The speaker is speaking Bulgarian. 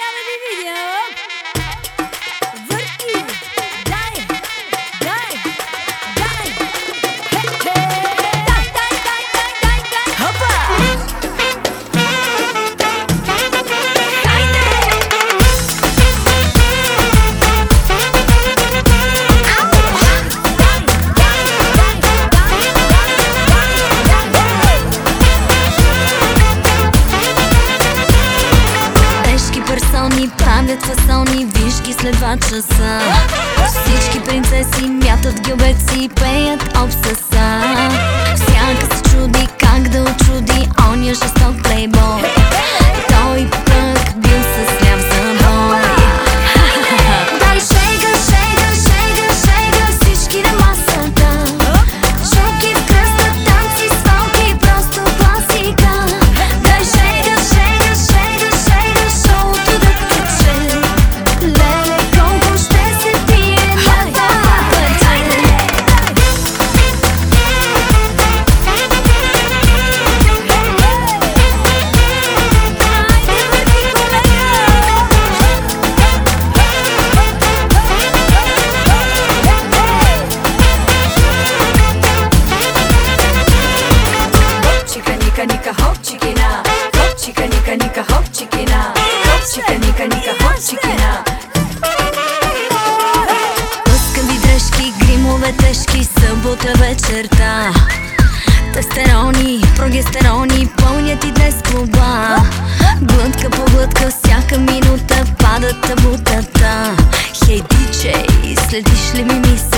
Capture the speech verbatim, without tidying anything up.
я да ви видя. Върти, дай, дай, дай, хе-хе. Дай, дай, дай, дай, дай, дай. Хопа! Персони правят фасони, виж ги след два часа. Всички принцеси мятат гюбеци, пеят обсеса. Всяка се чуди как да очуди оня жесток плейбой. Той пък бил с ляв забой. Дай шега, шега, шега, шега, всички на масата. Шоки в кръста, танци, свалки, просто класика. Дай шега, шега, шега, шега, шоуто да тече. Леле, колко ще се пие на това пътя. Чика, ника, хоп, чикина. Хоп, чика, ника, ника, хоп, чикина. Хоп, чика, ника, ника, хоп, чикина. Лъскави дръжки, гримове тежки, събота вечерта. Тестерони, прогестерони, пълнят и днес клуба. Глътка по глътка, всяка минута падат табутата. Хей, диджей, следиш ли ми мисъл?